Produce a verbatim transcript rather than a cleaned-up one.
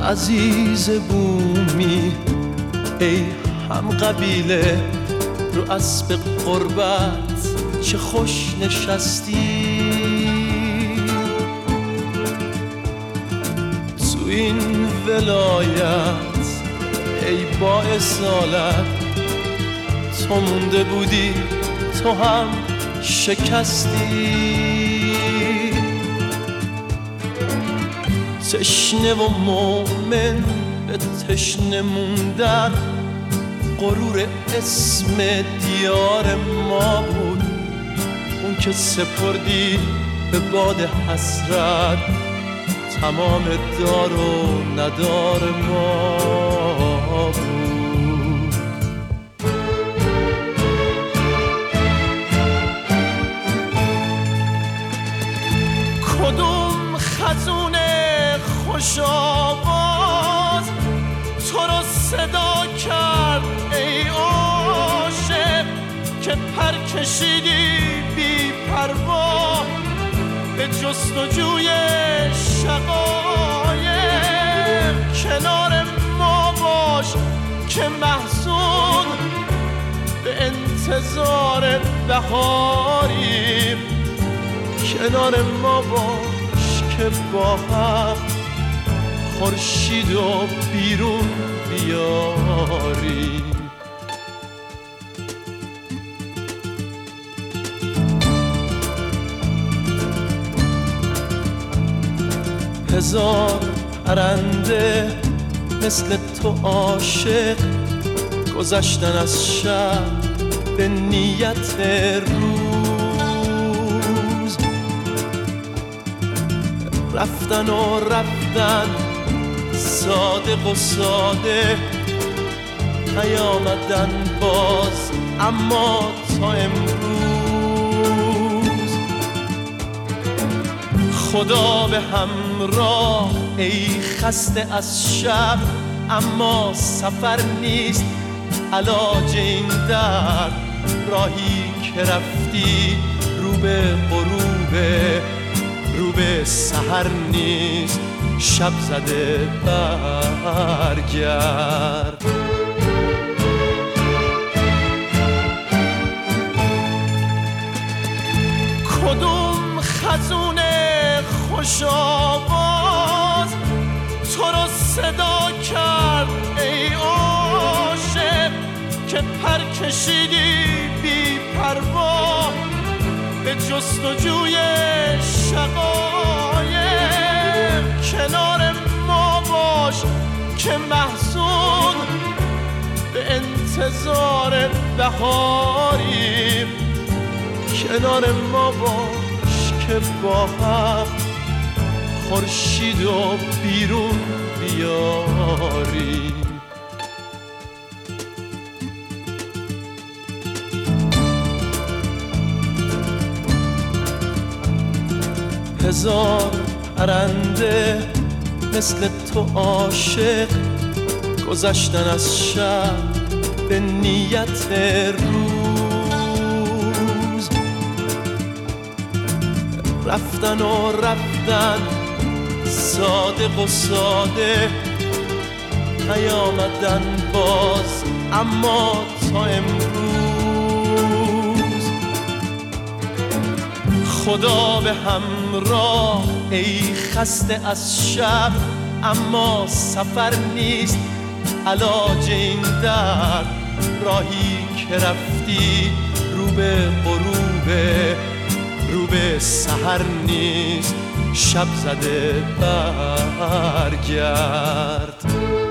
عزیز بومی ای هم قبیله رو اسب قربت چه خوش نشستی تو این ولایت ای با اصالت تو مونده بودی تو هم شکستی تشنه و مومن به تشنه موندن غرور اسم دیار ما بود اون که سپردی به باد حسرت تمام دار و ندار ما بود کدوم خزون خوش آواز تو رو صدا کرد ای عاشق که پر کشیدی بی پروا به جستجوی شقایق کنار ما باش که محزون به انتظار بهاریم کنار ما باش که با هم خورشید و بیرون بیاریم هزار پرنده مثل تو عاشق گذشتن از شب به نیت روز رفتن و رفتن صادق و ساده نیامدن باز اما تا امروز خدا به همراه ای خسته از شب اما سفر نیست علاج این درد راهی که رفتی رو به غروبه رو به سحر نیست شب زده برگرد کدوم خزون خوش آواز تو رو صدا کرد ای عاشق که پر کشیدی بی پروا به جستجوی شقایق کنار ما باش که محزون به انتظار بهاریم کنار ما باش که با هم خورشید و بیرون بیاریم هزار پرنده مثل تو عاشق گذشتن از شب به نیت روز رفتن و رفتن صادق و ساده نیامدن باز اما تا امروز خدا به همراه ای خسته از شب اما سفر نیست علاج این درد راهی که رفتی رو به غروبه رو به سحر نیست شب زده برگرد